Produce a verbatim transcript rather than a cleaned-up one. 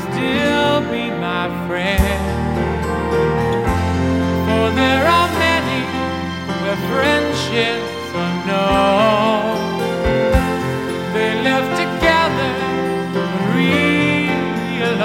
still be my friend? For there are many where friendships are known.